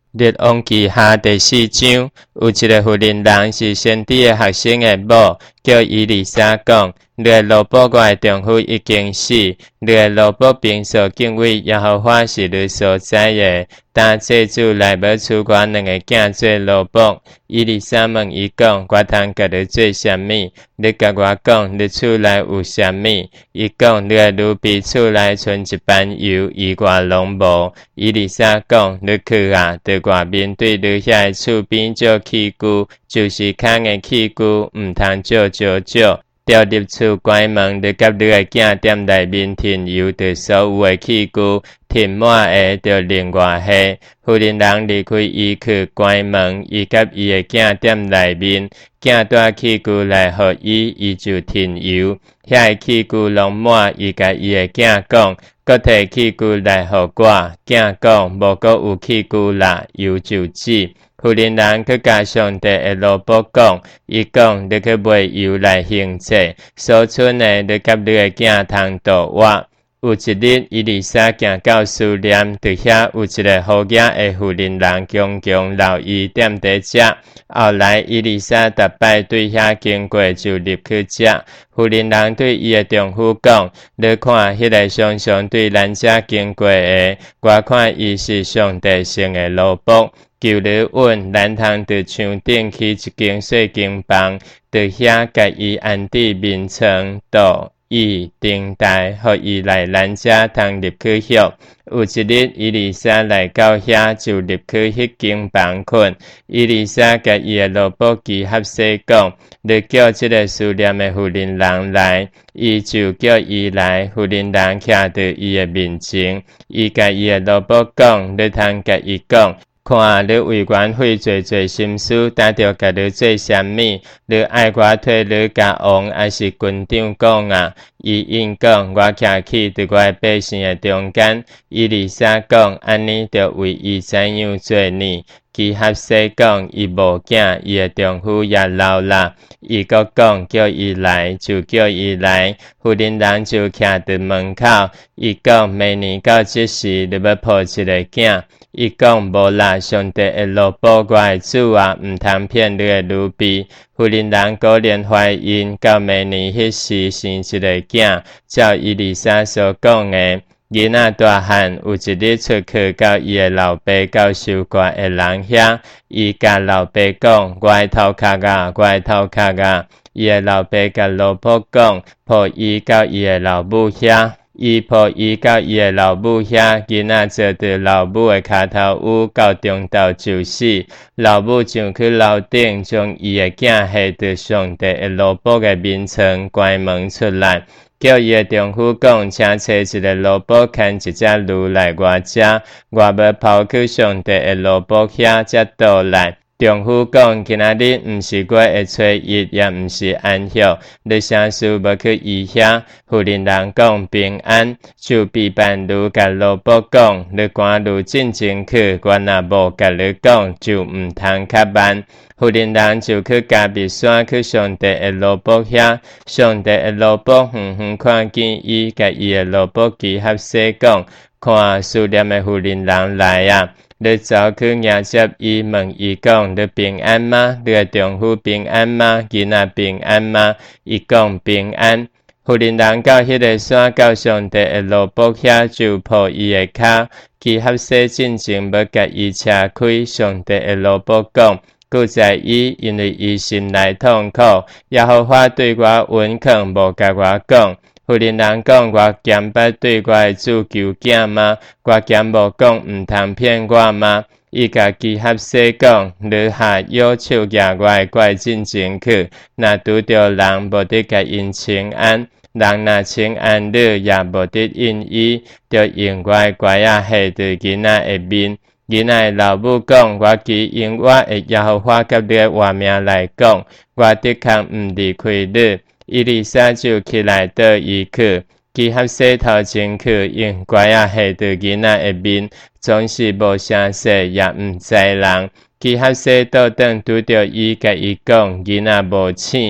列王记下第4章，有一个妇人人是先知的学生的某，叫伊丽莎讲：你的老婆我的丈夫已经死，你的老婆平所敬畏耶和华是你所知的。但这主来要赐我2个囝做老婆。伊丽莎问伊讲：我通甲你做啥物？你甲我讲，你厝内有啥物？伊讲：你的女婢厝内剩一瓣油，伊外拢无。伊丽莎讲：你去啊，在外面对你遐厝边照器具，就是空的器具，毋通照。调入厝关门，你甲你的囝踮内面添油，对所有的器具添满的，就另外下。妇人人离开伊去关门，伊甲伊的囝踮内面，囝带器具来互伊，伊就添油。遐个器具拢满，伊甲伊的囝讲，搁摕器具来互我。囝讲，无搁有器具啦，油就止。妇人人去甲上帝的老婆讲，伊讲你去买油来行祭，所剩的你甲你的囝通度我。有一日，伊丽莎行到思念，伫遐有一个好野的妇人人强强留伊踮伫遮。后来，伊丽莎逐摆对遐经过，就入去遮。妇人人对伊的丈夫讲：你看，迄个常常对咱遮经过的，我看伊是上帝圣的老婆。求你允，咱通伫墙顶起一间小间房，伫遐甲伊安置眠床、桌椅、灯台，互伊来咱遮通入去歇。有一日，伊丽莎来到遐，就入去迄间房困。伊丽莎甲伊的老婆基合西讲：你叫即个思念的妇人人来，伊就叫伊来。妇人人徛伫伊的面前，伊甲伊的老婆讲：你通甲伊讲。看你为阮费做心思，担着甲你做啥物？你爱我替你甲王还是军长讲啊？伊应讲，我徛起伫我的百姓的中间。伊丽莎讲，安尼就为伊怎样做呢？基合西讲，伊无囝，伊的丈夫也老啦。伊阁讲，叫伊来，就叫伊来。妇人人就徛伫门口。伊讲，明年到即时，你要抱一个囝。伊讲无啦，上帝的老婆我的主啊，毋通骗你的女婢。妇人人果然怀孕，到明年迄时生一个囝，照伊丽莎所讲的。囡仔大汉有一日出去到伊的老爸到收割的人遐，伊甲老爸讲：我的头壳啊，我的头壳啊！伊的老爸甲老婆讲：抱伊到伊的老母遐。伊抱伊到伊的老母遐，囡仔坐伫老母的骹头捂到中昼就死。老母上去楼顶，将伊的囝下伫上帝的老婆的面床，关门出来。叫伊的丈夫讲，请找一个萝卜牵一只驴来我遮，我要抛去上帝的萝卜遐，才倒来。丈夫讲，今仔日毋是我会初一，也毋是安息，你啥事要去伊遐？妇人人讲平安，就比办驴甲萝卜讲，你赶驴进前去，我若无甲你讲，就毋通较慢。妇人人就去加密山去上帝的萝卜遐，上帝的萝卜远远看见伊，甲伊的萝卜基合西讲，看思念的妇人人来啊！你走去迎接伊，问伊讲：你平安吗？你的丈夫平安吗？囡仔平安吗？伊讲平安。妇人人到迄个山，到上帝的萝卜遐，就抱伊的脚，基合西进前要甲伊车开。上帝的萝卜讲：故在伊，因为伊心内痛苦，耶和华对我允肯，无甲我讲。妇人人讲：我咸捌对我的主求囝吗？我咸无讲毋通骗我吗？伊甲基合西讲：你下右手举我的拐进前去，若拄着人，无得甲因请安。人若请安你，也无得应伊，就用我的拐下伫囡仔的面。囡仔的老母讲：我基用我的耶和华甲你的活命来讲，我的确毋离开你。伊丽莎就起来倒伊去，基合西头前去，用拐仔下伫囡仔的面，总是无声说，也毋知人。基合西倒转拄着伊，甲伊讲：囡仔无醒。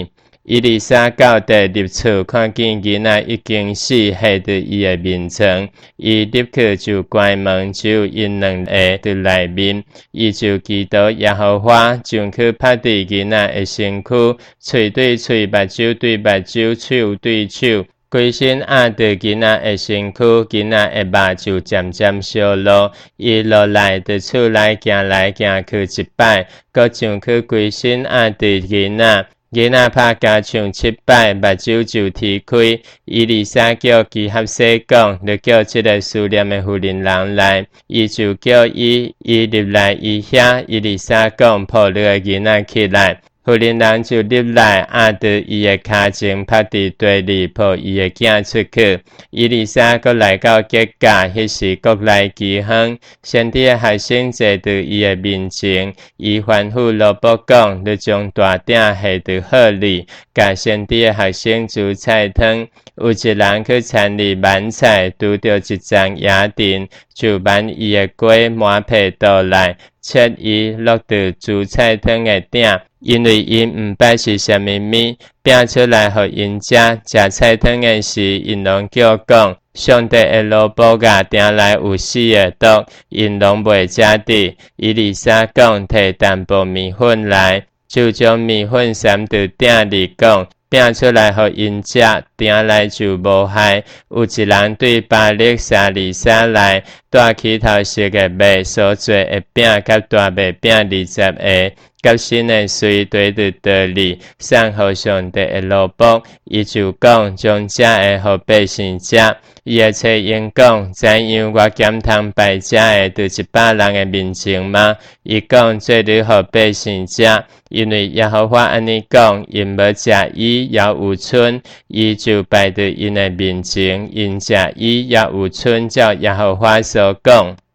伊丽莎到第入厝，看见囡仔已经死，下伫伊的面前。伊立刻就关门，只有因两个伫内面。伊就祈祷耶和华，上去拍伫囡仔的身躯，喙对喙，目睭对目睭，手对手。规身压伫囡仔的身躯，囡仔的肉就渐渐消落。伊落来伫厝内行来行去一摆，搁上去规身压伫囡仔。囡仔拍加唱7摆，目睭就啼开。伊丽莎叫基哈西讲，就叫这个思念的妇人人来，伊就叫伊入来伊遐。伊丽莎讲，抱了个囡仔起来。妇人人就入来，压伫伊的骹前，拍伫地里，抱伊的囝出去。伊丽莎阁来到结架，迄时国内饥荒，先知的学生坐伫伊的面前，伊吩咐罗伯讲，你将大鼎下伫火里，甲先知的学生煮菜汤。有一人去田里挽菜，拄着一丛野田，就挽伊的瓜满皮倒来，切伊落伫煮菜汤的鼎。因为因毋捌是啥物物，拼出来互因食。食菜汤的时，因拢叫讲，上帝的萝卜甲鼎内有死的毒，因拢袂食得。伊丽莎讲，摕淡薄面粉来，就将面粉掺伫鼎里讲，拼出来互因食，鼎内就无害。有一人对巴力沙利沙来，带起头色的麦所做的饼甲大麦饼20个。甲新的水堆伫地里，送互上帝的萝卜，伊就讲将这个互百姓食。伊会找因讲，怎样我减通败这个伫100人的面前吗？伊讲做你互百姓食，因为耶和华安尼讲，因无食伊也有剩，伊就摆伫因的面前，因食伊也有剩，照耶和华所讲。